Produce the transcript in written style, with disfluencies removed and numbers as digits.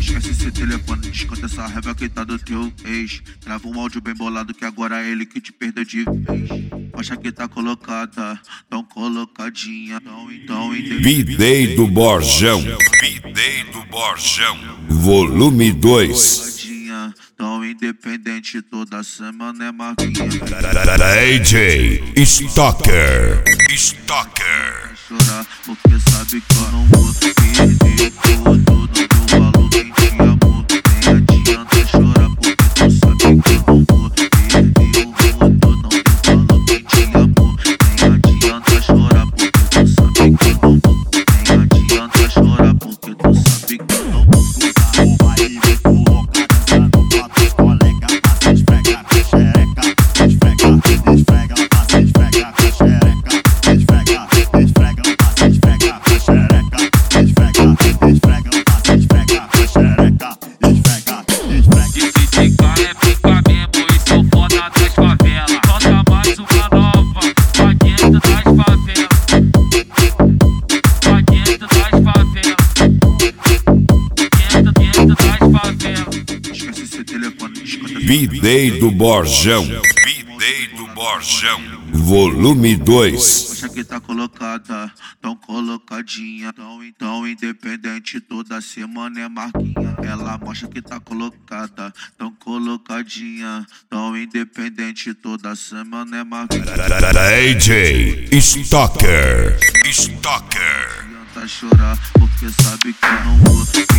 Esquece esse telefone, desconta essa raiva que tá do teu ex. Grava um áudio bem bolado que agora é ele que te perdeu de vez. Acha que tá colocada, tão colocadinha. Então Bidei do Borjão. Bidei do Borjão. Volume 2. Tão independente, toda semana é marquinha. AJ Stalker. Stalker. Chorar porque sabe que eu não vou perder tudo. Não dou valor quem te amou. Nem adianta chorar porque tu sabe que eu não vou perder tudo. Não dou valor quem te amou. Nem adianta chorar porque tu sabe que eu não vou. Nem adianta chorar porque tu sabe que eu não vou. Bidei do Borjão. Bidei do Borjão. Volume 2. Acha que tá colocada, tão colocadinha. Tão independente, toda semana é marquinha. Ela mostra que tá colocada, tão colocadinha. Tão independente, toda semana é marquinha. AJ Stalker. Stalker. Não adianta chorar porque sabe que eu não vou.